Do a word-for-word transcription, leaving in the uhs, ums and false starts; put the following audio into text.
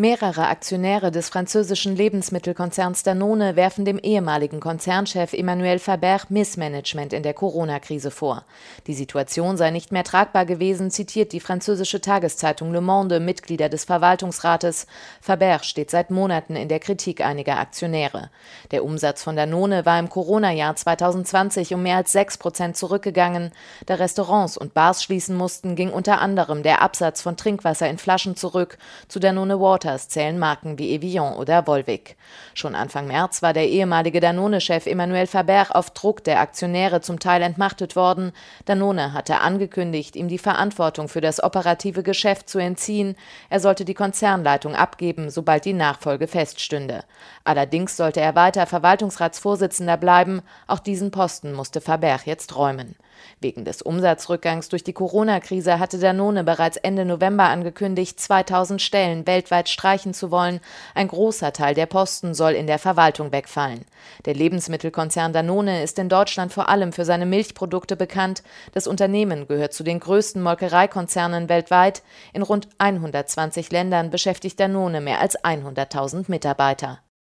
Mehrere Aktionäre des französischen Lebensmittelkonzerns Danone werfen dem ehemaligen Konzernchef Emmanuel Faber Missmanagement in der Corona-Krise vor. Die Situation sei nicht mehr tragbar gewesen, zitiert die französische Tageszeitung Le Monde Mitglieder des Verwaltungsrates. Faber steht seit Monaten in der Kritik einiger Aktionäre. Der Umsatz von Danone war im Corona-Jahr zweitausendzwanzig um mehr als sechs Prozent zurückgegangen. Da Restaurants und Bars schließen mussten, ging unter anderem der Absatz von Trinkwasser in Flaschen zurück. Zu Danone Water zählen Marken wie Evian oder Volvic. Schon Anfang März war der ehemalige Danone-Chef Emmanuel Faber auf Druck der Aktionäre zum Teil entmachtet worden. Danone hatte angekündigt, ihm die Verantwortung für das operative Geschäft zu entziehen. Er sollte die Konzernleitung abgeben, sobald die Nachfolge feststünde. Allerdings sollte er weiter Verwaltungsratsvorsitzender bleiben. Auch diesen Posten musste Faber jetzt räumen. Wegen des Umsatzrückgangs durch die Corona-Krise hatte Danone bereits Ende November angekündigt, zweitausend Stellen weltweit streichen zu wollen. Ein großer Teil der Posten soll in der Verwaltung wegfallen. Der Lebensmittelkonzern Danone ist in Deutschland vor allem für seine Milchprodukte bekannt. Das Unternehmen gehört zu den größten Molkereikonzernen weltweit. In rund hundertzwanzig Ländern beschäftigt Danone mehr als hunderttausend Mitarbeiter.